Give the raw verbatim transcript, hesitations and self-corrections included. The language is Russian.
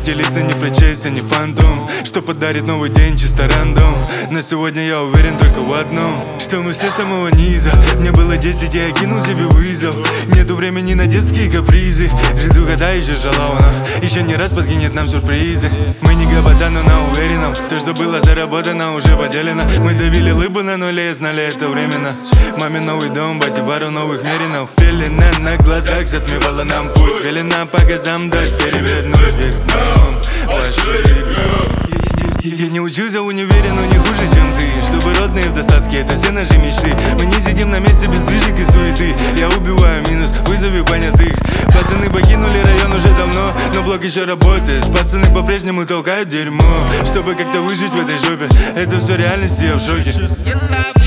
лица не прочесть, а не фантом, что подарит новый день чисто рандом. Но сегодня я уверен только в одном, что мы все с самого низа. Мне было десять, и я кинул себе вызов. Нету времени на детские капризы. Жду, когда еще жалована, еще не раз подкинет нам сюрпризы. Мы не гопота, но на уверенном, то, что было заработано, уже поделено. Мы давили лыбу на нуле, знали это временно. Маме новый дом, бате пару новых меринов. Пелена на глазах затмевала нам путь. Велена по газам дать перевернуть вверх дном. Пошли игру. Я не учился в универе, но не хуже, чем ты. Чтобы родные в достатке, это все наши мечты. Мы не сидим на месте без движек и суеты. Я убиваю минус, вызови понятых. Пацаны покинули район уже давно, но блок еще работает. Пацаны по-прежнему толкают дерьмо, чтобы как-то выжить в этой жопе. Это все реальность, я в шоке.